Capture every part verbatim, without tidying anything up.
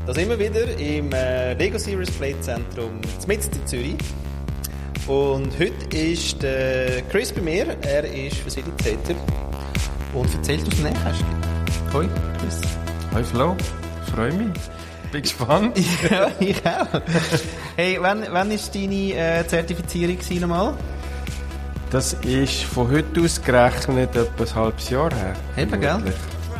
Da sind wir wieder im äh, Lego Serious Play Zentrum mitten in Zürich. Und heute ist der Chris bei mir. Er ist Facilitator und erzählt aus dem Nähkästchen. Hoi, Chris. Hoi Flo, ich freue mich. Bin gespannt. Ja, ich auch. Hey, wann, wann war deine äh, Zertifizierung gewesen, nochmal? Das ist von heute aus gerechnet etwa ein halbes Jahr her. Eben, gell?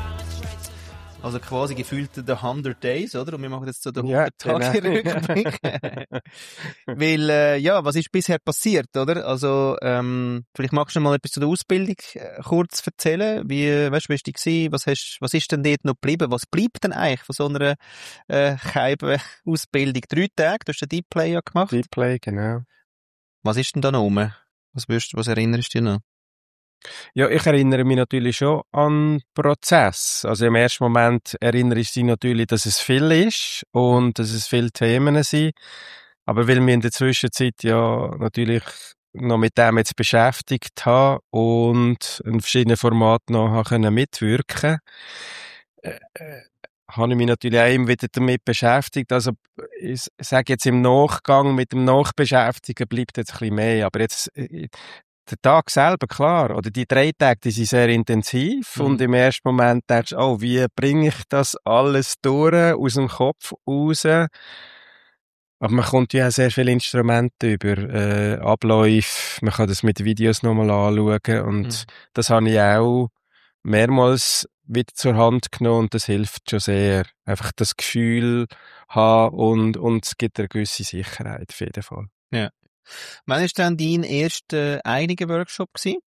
Also quasi gefühlt the hundred Days, oder? Und wir machen jetzt so den Ja, hundert-Tage-Rückblick. Weil, äh, ja, was ist bisher passiert, oder? Also, ähm, vielleicht magst du mal etwas zu der Ausbildung äh, kurz erzählen. Wie, weißt du, wie war die gewesen? Was hast, was ist denn dort noch geblieben? Was bleibt denn eigentlich von so einer, äh, Scheiben-Ausbildung? Drei Tage? Du hast den Deep Play ja gemacht. Deep Play, genau. Was ist denn da noch rum? Was wirst, was erinnerst du dich noch? Ja, ich erinnere mich natürlich schon an den Prozess. Also im ersten Moment erinnere ich mich natürlich, dass es viel ist und dass es viele Themen sind. Aber weil wir in der Zwischenzeit ja natürlich noch mit dem jetzt beschäftigt haben und in verschiedenen Formaten noch haben können mitwirken, äh, äh, habe ich mich natürlich auch immer wieder damit beschäftigt. Also ich sage jetzt im Nachgang mit dem Nachbeschäftigen bleibt jetzt ein bisschen mehr. Aber jetzt äh, der Tag selber, klar, oder die drei Tage, die sind sehr intensiv mhm. und im ersten Moment denkst du, oh, wie bringe ich das alles durch, aus dem Kopf raus? Aber man kommt ja auch sehr viele Instrumente über, äh, Abläufe, man kann das mit Videos nochmal anschauen und mhm. das habe ich auch mehrmals wieder zur Hand genommen und das hilft schon sehr. Einfach das Gefühl haben und, und es gibt eine gewisse Sicherheit auf jeden Fall. Ja. Wann war dann dein erster eigener Workshop gewesen?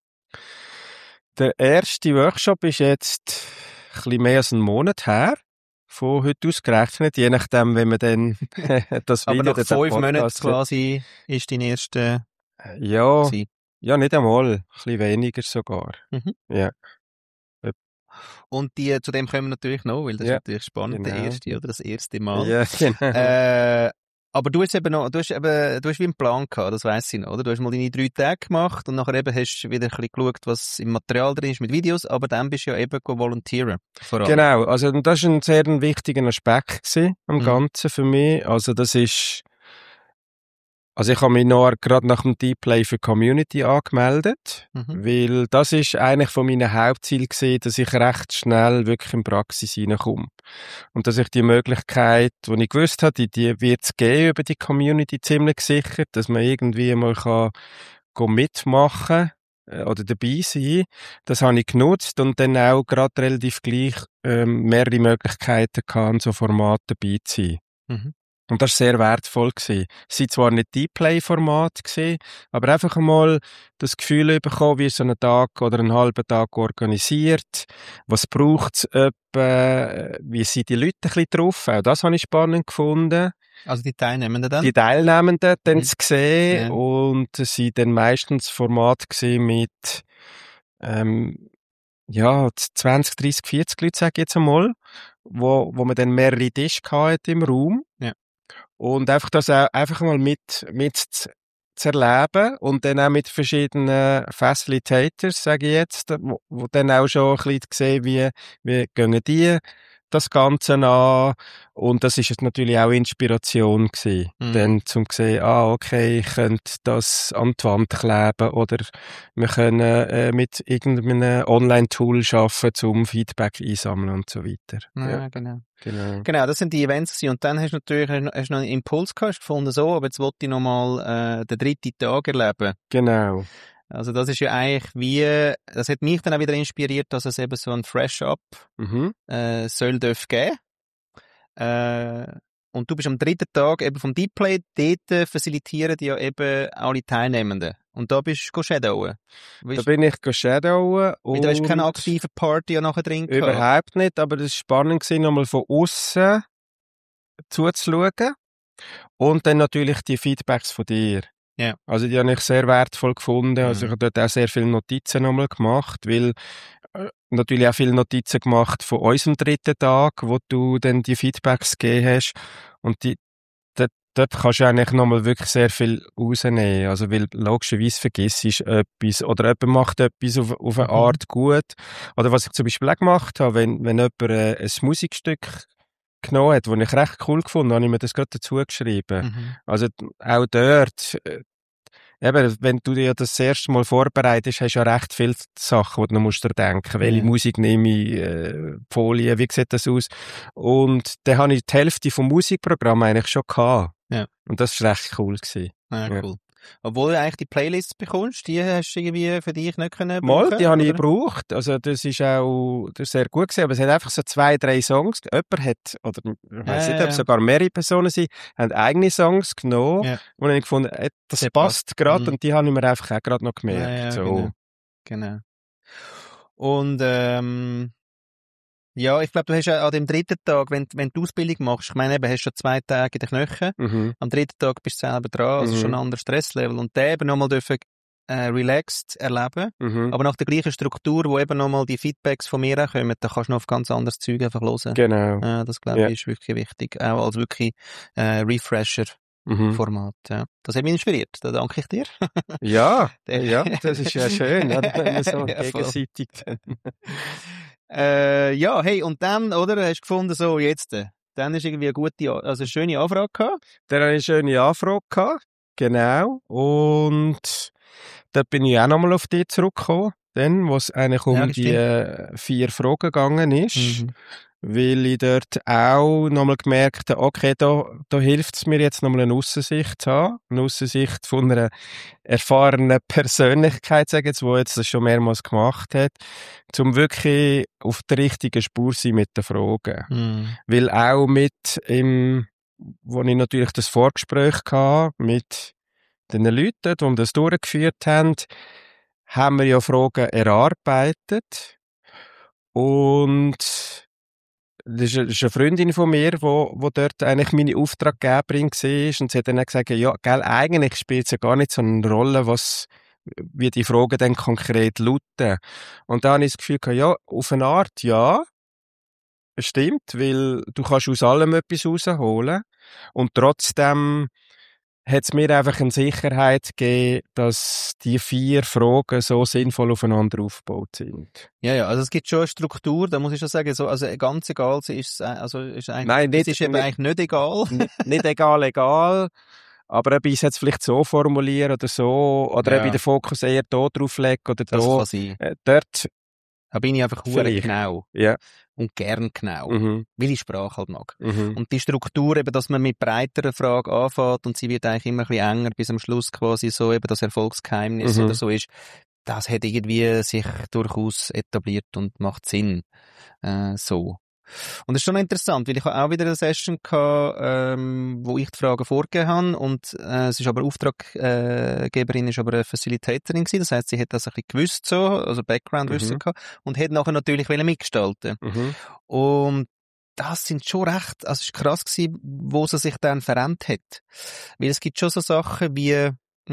Der erste Workshop ist jetzt ein bisschen mehr als einen Monat her. Von heute aus gerechnet, je nachdem, wenn man dann das Video... Aber nach fünf Monaten quasi ist dein erster... Ja, gewesen. Ja, nicht einmal. Ein bisschen weniger sogar. Mhm. Ja. Und die, zu dem kommen wir natürlich noch, weil das ja, ist natürlich spannend, genau. Der erste oder das erste Mal. Ja, genau. Äh, aber du hast eben noch, du hast eben, du hast wie einen Plan gehabt, das weiss ich noch, oder? Du hast mal deine drei Tage gemacht und nachher eben hast du wieder ein bisschen geschaut, was im Material drin ist mit Videos, aber dann bist du ja eben volontieren. Genau, also das war ein sehr wichtiger Aspekt gewesen, am mhm. Ganzen für mich. Also das ist, also ich habe mich noch gerade nach dem Deep Play für Community angemeldet, mhm. weil das ist eigentlich von meinen Hauptzielen gewesen, dass ich recht schnell wirklich in Praxis reinkomme. Und dass ich die Möglichkeit, die ich gewusst habe, die, die wird es geben über die Community ziemlich gesichert, dass man irgendwie mal kann, kann mitmachen äh, oder dabei sein. Das habe ich genutzt und dann auch gerade relativ gleich ähm, mehrere Möglichkeiten gehabt, an so Formaten dabei zu sein. Mhm. Und das war sehr wertvoll gewesen. Es waren zwar nicht Deep Play-Formate gewesen, aber einfach einmal das Gefühl bekommen, wie so ein Tag oder einen halben Tag organisiert. Was braucht es etwa? Wie sind die Leute ein bisschen drauf? Auch das habe ich spannend gefunden. Also die Teilnehmenden dann? Die Teilnehmenden dann mhm. zu sehen. Ja. Und es waren dann meistens Formate gewesen mit, ähm, ja, zwanzig, dreissig, vierzig Leute, sage ich jetzt einmal, wo, wo man dann mehrere Tische hatte im Raum. Ja. Und einfach das auch einfach mal mit, mit zu, zu erleben und dann auch mit verschiedenen Facilitators, sage ich jetzt, wo, wo dann auch schon ein bisschen sehen, wie, wie gehen die das Ganze an. Und das ist jetzt natürlich auch Inspiration gewesen, mhm. dann zum sehen, ah, okay, ich könnte das an die Wand kleben oder wir können äh, mit irgendeinem Online-Tool arbeiten, zum Feedback einsammeln und so weiter. Ja, ja. Genau. Genau. Genau, das sind die Events gewesen. Und dann hast du natürlich hast du noch einen Impuls gehabt, hast gefunden, so, aber jetzt wollte ich nochmal äh, den dritten Tag erleben. Genau. Also das ist ja eigentlich wie, das hat mich dann auch wieder inspiriert, dass es eben so ein Fresh-Up mhm. äh, soll dürfen geben. Äh, und du bist am dritten Tag eben vom Deep Play, dort facilitieren die ja eben alle Teilnehmenden. Und da bist du shadowen. Da bin ich shadowen. Und da hast keine aktive Party ja nachher drin gehabt. Überhaupt nicht, aber das war spannend gewesen, nochmal von aussen zuzuschauen. Und dann natürlich die Feedbacks von dir. Ja. Also die habe ich sehr wertvoll gefunden. Also ich habe dort auch sehr viele Notizen nochmal gemacht, weil äh, natürlich auch viele Notizen gemacht von unserem dritten Tag, wo du dann die Feedbacks gegeben hast. Und die, dort, dort kannst du eigentlich nochmal wirklich sehr viel rausnehmen. Also weil logischerweise vergisst du etwas oder jemand macht etwas auf, auf eine Art gut. Oder was ich zum Beispiel auch gemacht habe, wenn, wenn jemand äh, ein Musikstück genommen hat, die ich recht cool gefunden habe, habe ich mir das gerade dazu geschrieben. Mhm. Also auch dort, äh, eben, wenn du dir das erste Mal vorbereitest, hast du ja recht viele Sachen, die du noch musst dir denken. Welche Ja. Musik nehme ich, äh, Folie, wie sieht das aus? Und dann habe ich die Hälfte vom Musikprogramm eigentlich schon gehabt. Ja. Und das war recht cool gewesen. Ah, Ja. cool. Obwohl du eigentlich die Playlists bekommst, die hast du irgendwie für dich nicht können Mal, brauchen, die habe ich oder? gebraucht. Also, das ist auch, das ist sehr gut gewesen. Aber es hat einfach so zwei, drei Songs. Jemand hat, oder, ich weiss Ja, nicht, ja, ob es ja. sogar mehrere Personen sind, haben eigene Songs genommen. Ja. Und dann habe ich gefunden, äh, das Der passt passt. gerade. Mhm. Und die habe ich mir einfach auch gerade noch Ja, gemerkt. ja, so. genau. Genau. Und, ähm, ja, ich glaube, du hast ja an dem dritten Tag, wenn, wenn du die Ausbildung machst, ich meine, eben, hast du schon zwei Tage in den Knöcheln, Mhm. am dritten Tag bist du selber dran, also Mhm. schon ein anderes Stresslevel. Und den eben nochmal dürfen, äh, relaxed erleben, Mhm. aber nach der gleichen Struktur, wo eben nochmal die Feedbacks von mir auch kommen, da kannst du noch auf ganz anderes Zeug einfach hören. Genau. Ja, das glaube Ja. ich ist wirklich wichtig, auch als wirklich, äh, Refresher-Format, Mhm. ja. Das hat mich inspiriert, da danke ich dir. Ja, Der- ja, das ist ja schön, oder? Wenn man so Ja, voll. gegenseitig. Äh, ja, hey, und dann, oder, hast du gefunden, so, jetzt, äh, dann ist irgendwie eine gute, A- also eine schöne Anfrage gehabt. Dann hatte ich eine schöne Anfrage gehabt. Genau. Und da bin ich auch nochmal auf dich zurückgekommen, dann, wo es eigentlich um Ja, die stimmt. äh, vier Fragen gegangen ist. Mhm. Weil ich dort auch nochmal gemerkt habe, okay, da, da hilft es mir jetzt nochmal eine Aussensicht zu haben. Eine Aussensicht von einer erfahrenen Persönlichkeit, sage ich jetzt, die jetzt das schon mehrmals gemacht hat, um wirklich auf der richtigen Spur zu sein mit den Fragen. Mhm. Weil auch mit im, wo ich natürlich das Vorgespräch hatte, mit den Leuten, die das durchgeführt haben, haben wir ja Fragen erarbeitet. Und das ist, eine, das ist eine Freundin von mir, die wo, wo dort eigentlich meine Auftraggeberin war. Und sie hat dann auch gesagt, ja, gell, eigentlich spielt es ja gar nicht so eine Rolle, was, wie die Fragen dann konkret lauten. Und da habe ich das Gefühl gehabt, ja, auf eine Art ja, stimmt, weil du kannst aus allem etwas rausholen. Und trotzdem hat es mir einfach eine Sicherheit gegeben, dass die vier Fragen so sinnvoll aufeinander aufgebaut sind. Ja, ja, also es gibt schon eine Struktur, da muss ich schon sagen, so, also ganz egal, sie ist, äh, also ist eigentlich, Nein, nicht, es ist eben nicht, eigentlich nicht egal. nicht, nicht egal, egal. Aber ob ich es jetzt vielleicht so formuliere oder so, oder Ja. ob ich den Fokus eher da drauf lege oder Das da, kann sein. äh, dort, Da bin ich einfach hure Vielleicht. genau. ja. Und gern genau. Mhm. Weil ich Sprache halt mag. Mhm. Und die Struktur eben, dass man mit breiteren Fragen anfängt und sie wird eigentlich immer ein bisschen enger, bis am Schluss quasi so eben das Erfolgsgeheimnis Mhm. oder so ist, das hat irgendwie sich durchaus etabliert und macht Sinn. Äh, so. Und das ist schon noch interessant, weil ich habe auch wieder eine Session gehabt, ähm, wo ich die Fragen vorgegeben habe und äh, es ist aber Auftraggeberin, ist aber eine Facilitatorin gewesen, das heisst, sie hat das ein bisschen gewusst so, also Background-Wissen Mhm. gehabt und hat nachher natürlich wollen mitgestalten. Mhm. Und das sind schon recht, also es ist krass gewesen, wo sie sich dann verändert hat. Weil es gibt schon so Sachen wie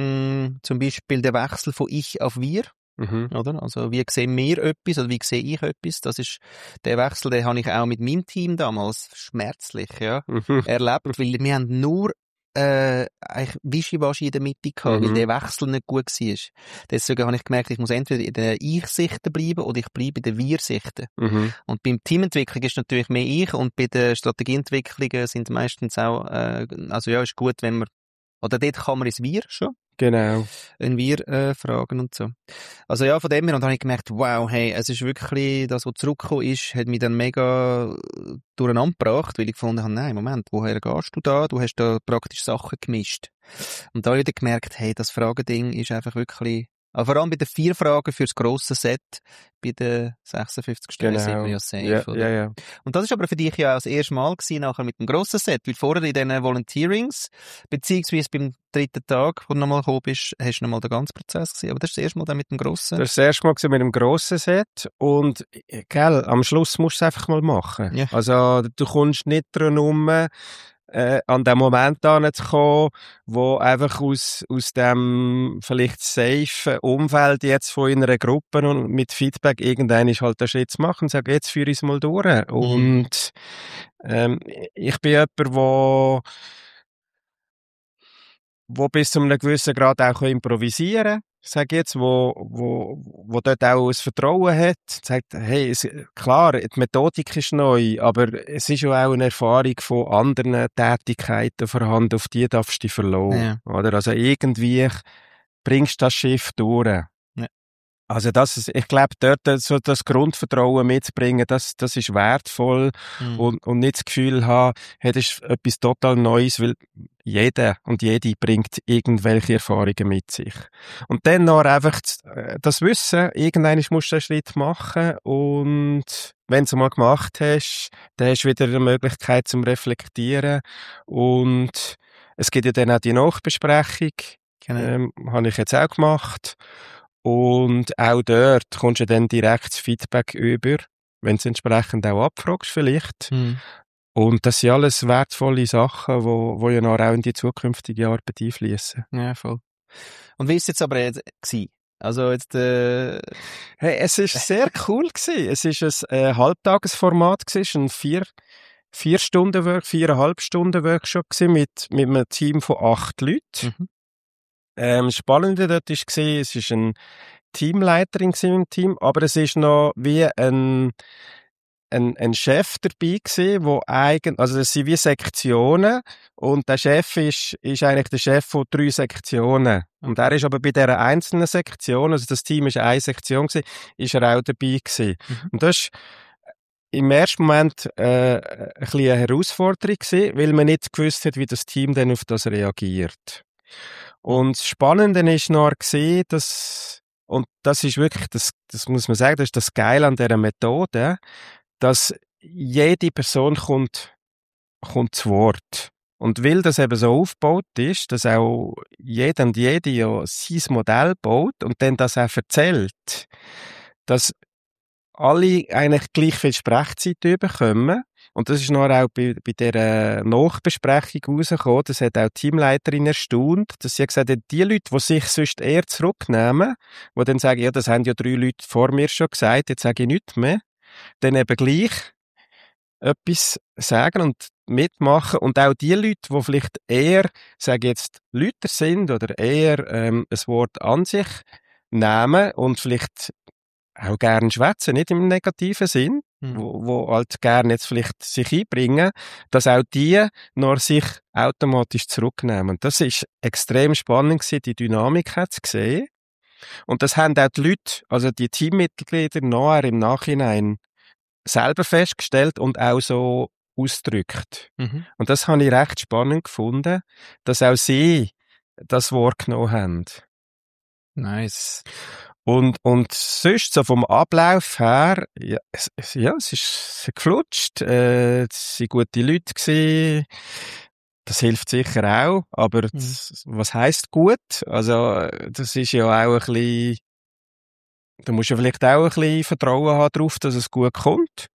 mh, zum Beispiel der Wechsel von ich auf wir. Mhm. Oder? Also, wie sehen wir etwas oder wie sehe ich etwas? Das ist, der Wechsel, den habe ich auch mit meinem Team damals schmerzlich, ja, Mhm. erlebt, weil wir haben nur, äh, eigentlich Wischiwaschi in der Mitte gehabt, Mhm. weil der Wechsel nicht gut war. Deswegen habe ich gemerkt, ich muss entweder in der Ich-Sichte bleiben oder ich bleibe in der Wir-Sichte. Mhm. Und beim Teamentwicklung ist natürlich mehr ich und bei der Strategieentwicklungen sind meistens auch, äh, also ja, ist gut, wenn man, oder dort kann man ins Wir schon, Genau. in Wir, äh, fragen und so. Also ja, von dem her, und dann habe ich gemerkt, wow, hey, es ist wirklich, das, was zurückgekommen ist, hat mich dann mega durcheinander gebracht, weil ich gefunden habe, nein, Moment, woher gehst du da? Du hast da praktisch Sachen gemischt. Und da habe ich dann gemerkt, hey, das Fragending ist einfach wirklich, aber vor allem bei den vier Fragen fürs grosse Set, bei den sechsundfünfzig Stellen sind wir Genau. ja safe, Ja, oder? ja, ja. Und das ist aber für dich ja auch das erste Mal gewesen, nachher mit dem grossen Set, weil vorher in diesen Volunteerings, beziehungsweise beim dritten Tag, wo du nochmal gekommen bist, hast du nochmal den ganzen Prozess gesehen, aber das ist das erste Mal dann mit dem grossen. Das ist das erste Mal mit dem grossen Set und, äh, gell, am Schluss musst du es einfach mal machen. Ja. Also, du kommst nicht drum herum, äh, an den Moment anzukommen, wo einfach aus, aus dem vielleicht safe Umfeld jetzt von einer Gruppe und mit Feedback irgendein ist halt der Schritt zu machen und sagen, jetzt führe ich es mal durch. Und, ähm, ich bin jemand, wo, wo bis zu einem gewissen Grad auch improvisieren kann. sag jetzt, wo, wo, wo dort auch ein Vertrauen hat, sagt, hey, es, klar, die Methodik ist neu, aber es ist ja auch eine Erfahrung von anderen Tätigkeiten vorhanden, auf die darfst du dich verlassen. Ja. Oder? Also irgendwie bringst du das Schiff durch. Ja. Also das ist, ich glaube, dort so das Grundvertrauen mitzubringen, das, das ist wertvoll Mhm. und, und nicht das Gefühl haben, hey, das ist etwas total Neues, weil jeder und jede bringt irgendwelche Erfahrungen mit sich. Und dann noch einfach das Wissen, irgendwann musst du einen Schritt machen und wenn du es mal gemacht hast, dann hast du wieder eine Möglichkeit zum Reflektieren und es gibt ja dann auch die Nachbesprechung, Genau. ähm, habe ich jetzt auch gemacht. Und auch dort kommst du dann direkt das Feedback über, wenn du es entsprechend auch abfragst vielleicht. Mhm. Und das sind alles wertvolle Sachen, wo, wo ja noch auch in die zukünftige Arbeit einfließen. Ja, voll. Und wie ist es jetzt aber jetzt gewesen? Also jetzt, äh... Hey, es ist sehr cool gewesen. Es ist ein äh, Halbtagesformat gewesen, ein vier, vier Stunden Work, viereinhalb Stunden Workshop gewesen mit, mit einem Team von acht Leuten. Mhm. Ähm, das Spannende dort ist gewesen, es ist ein Teamleiterin im Team, aber es ist noch wie ein, ein, ein Chef dabei gewesen, wo eigentlich, also das sind wie Sektionen und der Chef ist, ist eigentlich der Chef von drei Sektionen. Und er ist aber bei dieser einzelnen Sektion, also das Team ist eine Sektion gewesen, ist er auch dabei gewesen. Mhm. Und das ist im ersten Moment äh, ein bisschen eine Herausforderung gewesen, weil man nicht gewusst hat, wie das Team dann auf das reagiert. Und das Spannende ist noch gesehen, dass, und das ist wirklich, das, das muss man sagen, das ist das Geile an dieser Methode, dass jede Person kommt, kommt zu Wort. Und weil das eben so aufgebaut ist, dass auch jeder und jede ja sein Modell baut und dann das auch erzählt, dass alle eigentlich gleich viel Sprechzeit bekommen. Und das ist noch auch bei, bei dieser Nachbesprechung rausgekommen. Das hat auch die Teamleiterin erstaunt, dass sie gesagt hat, die Leute, die sich sonst eher zurücknehmen, die dann sagen, ja, das haben ja drei Leute vor mir schon gesagt, jetzt sage ich nichts mehr, dann eben gleich etwas sagen und mitmachen. Und auch die Leute, die vielleicht eher, sage jetzt, Leute sind oder eher ähm, ein Wort an sich nehmen und vielleicht auch gerne schwätzen, nicht im negativen Sinn, Mhm. wo, wo halt gerne jetzt vielleicht sich einbringen, dass auch die noch sich automatisch zurücknehmen. Und das ist extrem spannend gewesen, die Dynamik hat zu sehen. Und das haben auch die Leute, also die Teammitglieder nachher im Nachhinein selber festgestellt und auch so ausgedrückt. Mhm. Und das habe ich recht spannend gefunden, dass auch sie das Wort genommen haben. Nice. Und, und sonst, so vom Ablauf her, ja, es, es, ja, es ist geflutscht, äh, es waren gute Leute gewesen. Das hilft sicher auch, aber Mhm. das, was heisst gut? Also, das ist ja auch ein bisschen, da musst du vielleicht auch ein bisschen Vertrauen haben darauf, dass es gut kommt.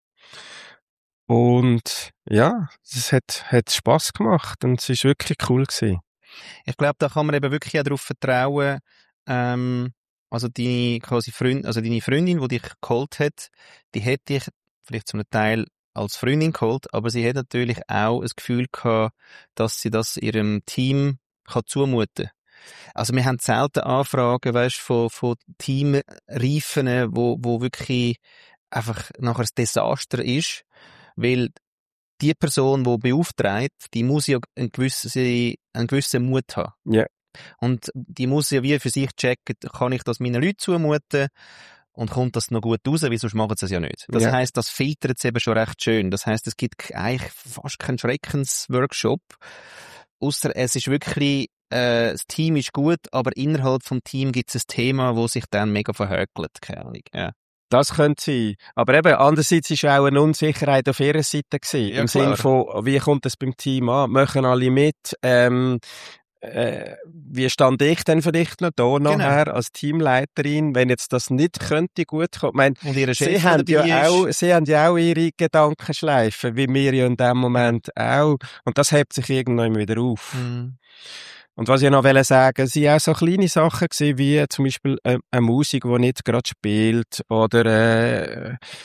Und, ja, es hat, hat Spass gemacht und es ist wirklich cool gewesen. Ich glaube, da kann man eben wirklich auch darauf vertrauen, ähm, also deine, quasi Freund, also deine Freundin, die dich geholt hat, die hat dich vielleicht zum Teil als Freundin geholt, aber sie hat natürlich auch ein Gefühl gehabt, dass sie das ihrem Team kann zumuten. Also wir haben selten Anfragen, weißt, von, von Teamreifen, wo, wo wirklich einfach nachher ein Desaster ist, weil die Person, die beauftragt, die muss ja einen gewissen, einen gewissen Mut haben. Ja. Und die muss ja wie für sich checken, kann ich das meinen Leuten zumuten und kommt das noch gut raus, weil sonst machen sie es ja nicht. Das Ja. heisst, das filtert es eben schon recht schön. Das heisst, es gibt eigentlich fast keinen Schreckensworkshop, ausser es ist wirklich, äh, das Team ist gut, aber innerhalb vom Team gibt es ein Thema, wo sich dann mega verhökelt, keine Ahnung. Ja. Das könnte sein. Aber eben, andererseits war auch eine Unsicherheit auf ihrer Seite gewesen. Ja, Im klar. Sinne von, wie kommt das beim Team an? Machen alle mit? Ähm, äh, wie stand ich denn vielleicht noch da nachher als Teamleiterin, wenn jetzt das nicht könnte gut kommen? Ich meine, Und ihre Chef sie haben dabei ja ist. auch, sie haben ja auch ihre Gedankenschleifen, wie wir ja in dem Moment auch. Und das hebt sich irgendwann wieder auf. Mhm. Und was ich noch wollte sagen, es waren auch so kleine Sachen gewesen, wie zum Beispiel äh, eine Musik, die nicht gerade spielt, oder äh,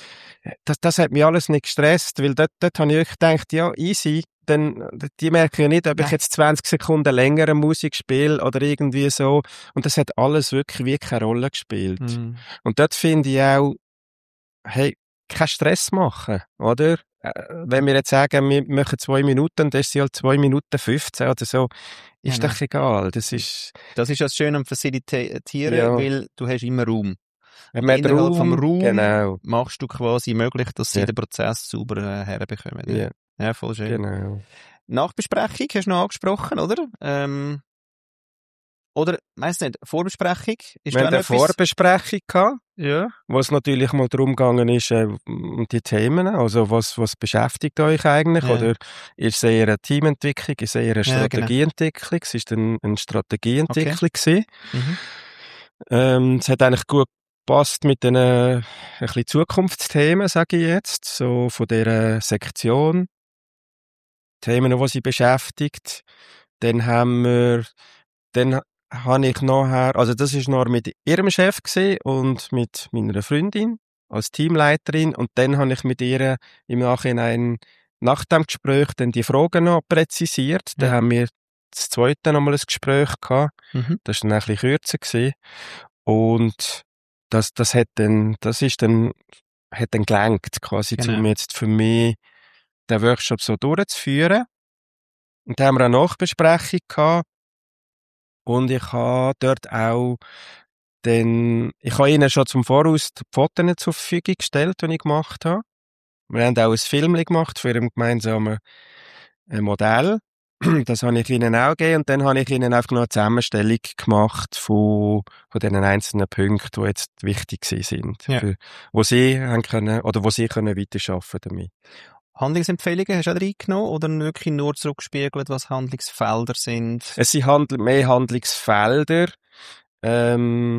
das, das hat mich alles nicht gestresst, weil dort, dort habe ich wirklich gedacht, ja, easy, dann, die merken ja nicht, ob ich jetzt zwanzig Sekunden längere Musik spiele oder irgendwie so. Und das hat alles wirklich wie keine Rolle gespielt. Mhm. Und dort finde ich auch, hey, keinen Stress machen, oder? Äh, wenn wir jetzt sagen, wir machen zwei Minuten, dann ist sie halt zwei Minuten fünfzehn oder so, ist Genau. doch egal. Das ist, Das ist das Schöne am Facilitieren, Ja. weil du hast immer Raum. wenn Und man innerhalb Raum, vom Raum genau, machst du quasi möglich, dass sie Ja. den Prozess sauber äh, herbekommen. Ja. ja, ja, voll schön. genau. Nachbesprechung hast du noch angesprochen, oder? Ähm, oder, weiss nicht, Vorbesprechung? Ist Wir da haben noch eine etwas? Vorbesprechung gehabt, Ja. wo es natürlich mal darum gegangen ist, äh, um die Themen, also was, was beschäftigt euch eigentlich, Ja. oder ist es eher eine Teamentwicklung, ist es eher eine Ja, genau. Strategieentwicklung, es ist dann eine Strategieentwicklung Okay. gewesen. Mhm. Ähm, es hat eigentlich gut gepasst mit den äh, ein bisschen Zukunftsthemen, sage ich jetzt, so von dieser Sektion, Themen, die sie beschäftigt. Dann haben wir, dann habe ich nachher, also das ist noch mit ihrem Chef gewesen und mit meiner Freundin als Teamleiterin, und dann habe ich mit ihr im Nachhinein nach dem Gespräch dann die Fragen noch präzisiert. Dann Ja. haben wir das zweite nochmal ein Gespräch gehabt. Mhm. Das war dann ein bisschen kürzer gewesen. Und das, das hat dann, das ist dann, hat dann gelenkt, quasi, Genau. um jetzt für mich den Workshop so durchzuführen. Und dann haben wir eine Nachbesprechung gehabt. Und ich habe dort auch dann, ich habe ihnen schon zum Voraus die Fotos zur Verfügung gestellt, die ich gemacht habe. Wir haben auch ein Film gemacht für ein gemeinsames Modell. Das habe ich ihnen auch gegeben, und dann habe ich ihnen einfach noch eine Zusammenstellung gemacht von, von den einzelnen Punkten, die jetzt wichtig sind, Ja. für, wo sie haben können, oder wo sie können weiterarbeiten damit. Handlungsempfehlungen hast du auch reingenommen oder wirklich nur zurückgespiegelt, was Handlungsfelder sind? Es sind Handl- mehr Handlungsfelder, ähm,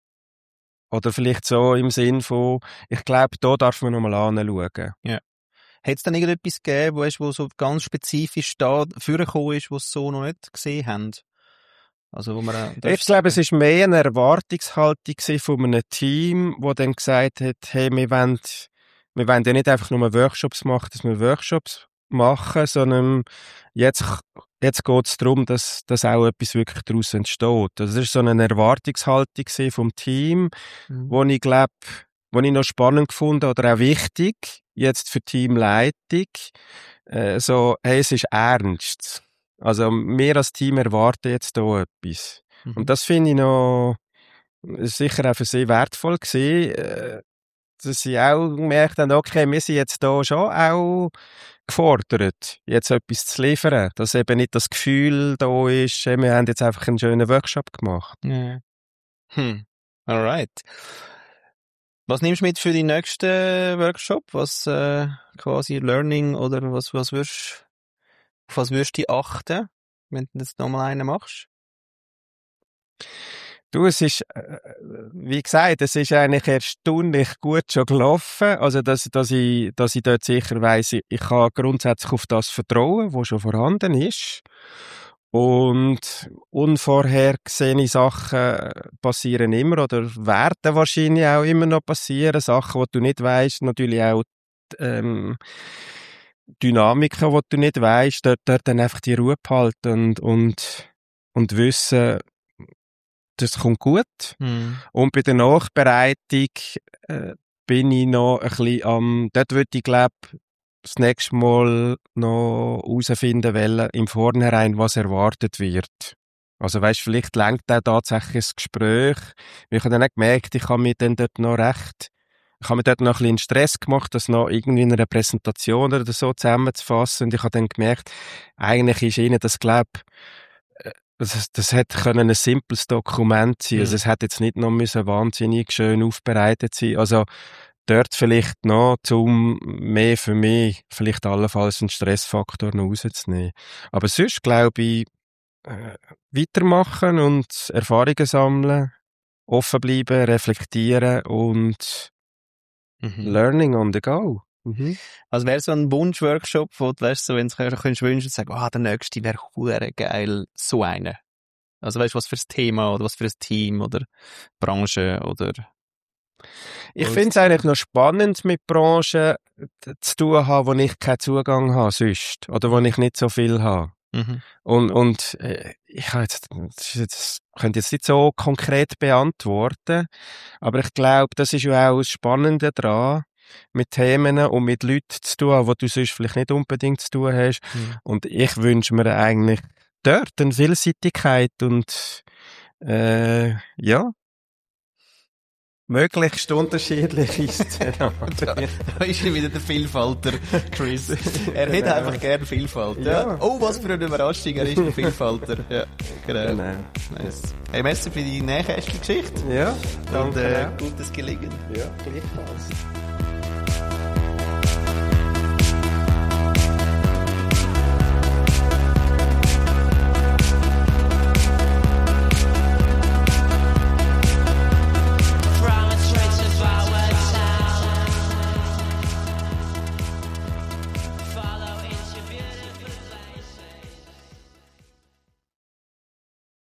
oder vielleicht so im Sinn von, ich glaube, da darf man nochmal anschauen. Ja. Hat es dann irgendetwas gegeben, wo, wo so ganz spezifisch da vorgekommen ist, was sie so noch nicht gesehen haben? Also, wo man, äh, Ich glaube, es war mehr eine Erwartungshaltung von einem Team, das dann gesagt hat, hey, wir wollen, wir wollen ja nicht einfach nur Workshops machen, dass wir Workshops machen, sondern jetzt, jetzt geht es darum, dass, dass auch etwas wirklich daraus entsteht. Also, das war so eine Erwartungshaltung vom Team, Mhm. wo ich glaube, wo ich noch spannend gefunden oder auch wichtig, jetzt für Teamleitung, äh, so, hey, es ist ernst. Also, wir als Team erwarten jetzt hier etwas. Mhm. Und das finde ich noch sicher auch für sie wertvoll gewesen, äh, dass sie auch gemerkt haben, okay, wir sind jetzt hier schon auch gefordert, jetzt etwas zu liefern. Dass eben nicht das Gefühl da ist, hey, wir haben jetzt einfach einen schönen Workshop gemacht. Ja. Hm. Alright. Was nimmst du mit für die nächsten Workshop? Was äh, quasi Learning oder was, was würdest, auf was würdest du achten, wenn du jetzt nochmal einen machst? Du, es ist, äh, wie gesagt, es ist eigentlich erstaunlich gut schon gelaufen. Also, dass, dass ich, dass ich dort sicher weiss, ich, ich kann grundsätzlich auf das vertrauen, was schon vorhanden ist. Und unvorhergesehene Sachen passieren immer oder werden wahrscheinlich auch immer noch passieren. Sachen, die du nicht weisst, natürlich auch, ähm, Dynamiken, die du nicht weisst, dort, dort dann einfach die Ruhe behalten und, und, und wissen, das kommt gut. Hm. Und bei der Nachbereitung äh, bin ich noch ein bisschen am, dort würde ich glaube das nächste Mal noch herausfinden wollen, im Vornherein, was erwartet wird. Also weisst, vielleicht lenkt auch tatsächlich ein Gespräch. Ich habe dann auch gemerkt, ich habe mir dann dort noch recht, ich habe mir dort noch ein bisschen Stress gemacht, das noch irgendwie in einer Präsentation oder so zusammenzufassen. Und ich habe dann gemerkt, eigentlich ist ihnen das, glaube Das, das hätte können ein simples Dokument sein. Also Mhm. es hätte jetzt nicht noch müssen wahnsinnig schön aufbereitet sein. Also dort vielleicht noch, um mehr für mich vielleicht allenfalls einen Stressfaktor noch rauszunehmen. Aber sonst glaube ich, äh, weitermachen und Erfahrungen sammeln, offen bleiben, reflektieren und Mhm. learning on the go. Mhm. Also wäre so ein Wunsch-Workshop, wo du weißt, so, wenn du könntest wünschen und sagen, ah, der nächste wäre hure geil, so einer. Also weißt du, was für ein Thema oder was für ein Team oder Branche oder? Ich finde es eigentlich noch spannend, mit Branchen zu tun haben, wo ich keinen Zugang habe sonst. Oder wo ich nicht so viel habe. Mhm. Und, und äh, ich habe jetzt, das, das könnte jetzt nicht so konkret beantworten, aber ich glaube, das ist ja auch das Spannende daran, mit Themen und mit Leuten zu tun, die du sonst vielleicht nicht unbedingt zu tun hast. Mhm. Und ich wünsche mir eigentlich dort eine Vielseitigkeit und äh, ja, möglichst unterschiedliche Szenarien. Da ist wieder der Vielfalter, Chris. Er Genau. hat einfach gerne Vielfalt. Ja. Ja. Oh, was für eine Überraschung, er ist ein Vielfalter. Ja, genau. Genau. Nice. Hey, merci für die nächste Geschichte. Ja, Und danke äh, auch. gutes Gelingen. Ja, gleichfalls.